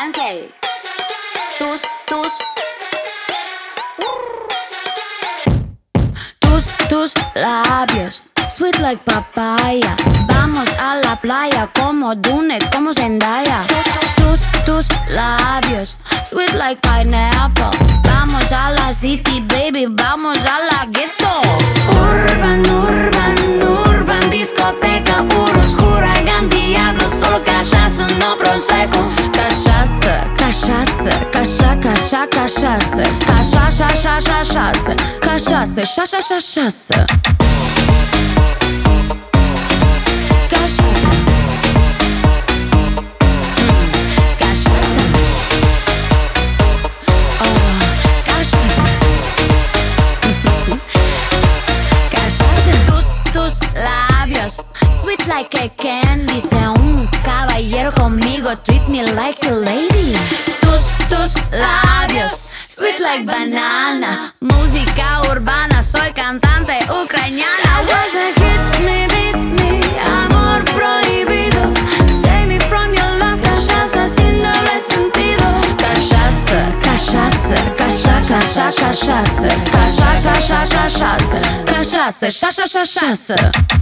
Yankee. Tus labios, sweet like papaya. Vamos a la playa como Dune, como Zendaya. Tus labios, sweet like pineapple. Vamos a la city, baby, vamos a la ghetto. Urban, discoteca, puros huracan, diablos, solo cachaça, no prosecco. Cachaça, cachaça, cachaça. Tus labios, sweet like a candy. Sea un caballero conmigo, treat me like a lady. Tus labios, sweet like banana. Música urbana, soy cantante ucraniana. Wasn't hit me, beat me, amor prohibido. Save me from your love, cachaça sin doble sentido. Cachaça, cachaça.